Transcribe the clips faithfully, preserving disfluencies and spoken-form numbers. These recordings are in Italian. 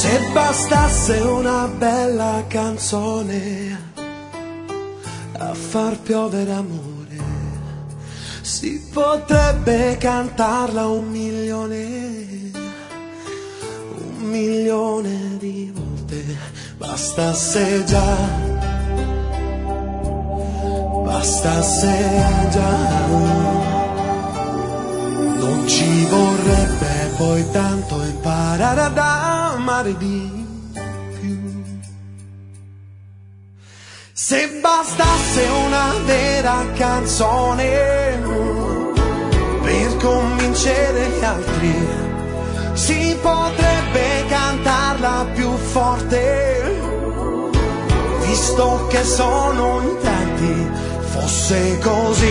Se bastasse una bella canzone a far piovere amore, si potrebbe cantarla un milione, un milione di volte. Bastasse già, bastasse già. Non ci vorrebbe poi tanto imparare ad amare di più. Se bastasse una vera canzone per convincere gli altri, si potrebbe cantarla più forte, visto che sono in tanti. Fosse così,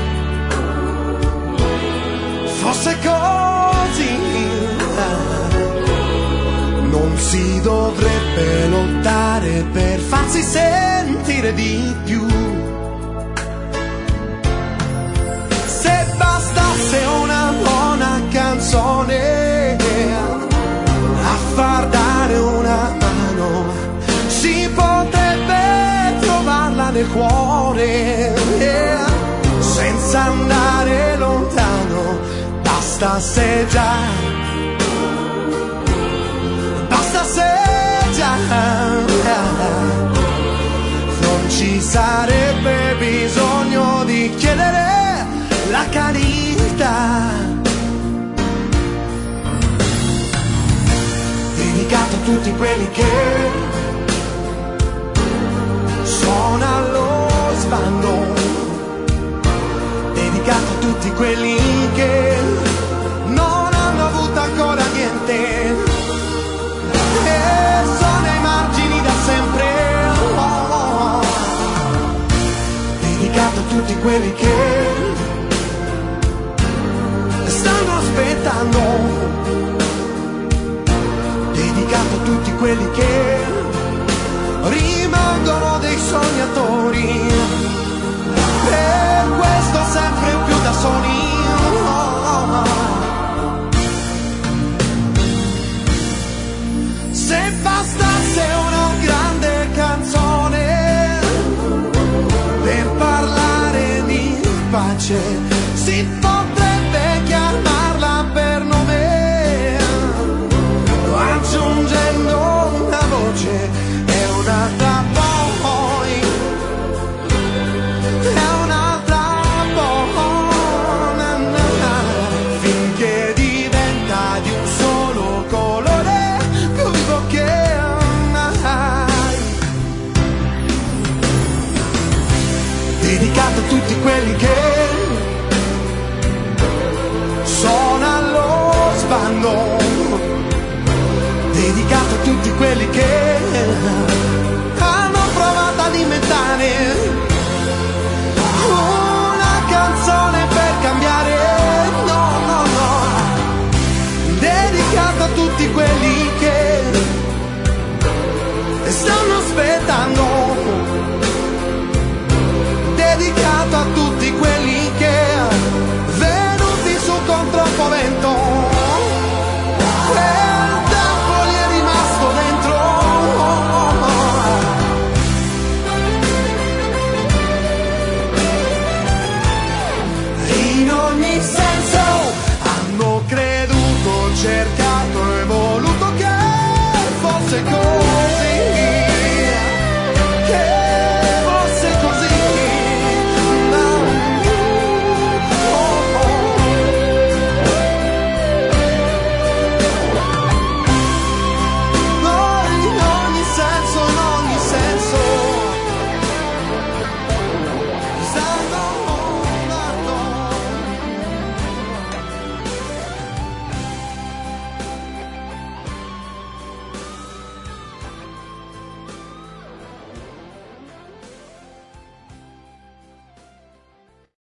fosse così, non si dovrebbe lottare per farsi sentire di più. Se bastasse una buona canzone a far dare una mano, si potrebbe trovarla nel cuore senza andare lontano. Bastasse già, bastasse già, non ci sarebbe bisogno di chiedere la carità. Dedicato a tutti quelli che sono allo sbando, dedicato a tutti quelli che non hanno avuto ancora niente e sono ai margini da sempre. Oh, oh. Dedicato a tutti quelli che stanno aspettando, dedicato a tutti quelli che rimangono dei sognatori, per questo sempre più da soli. Se bastasse una grande canzone per parlare di pace, si potrebbe chiamarla per nome, aggiungendo una voce e un'altra poi, e un'altra poi, na, na, na, finché diventa di un solo colore, più vivo che mai. Dedicato a tutti quelli che sono allo sbando, dedicato a tutti quelli che hanno provato a diventare una canzone per cambiare. No, no, no, dedicato a tutti quelli che stanno aspettando, dedicato a tutti quelli che venuti su con troppo vento, cercato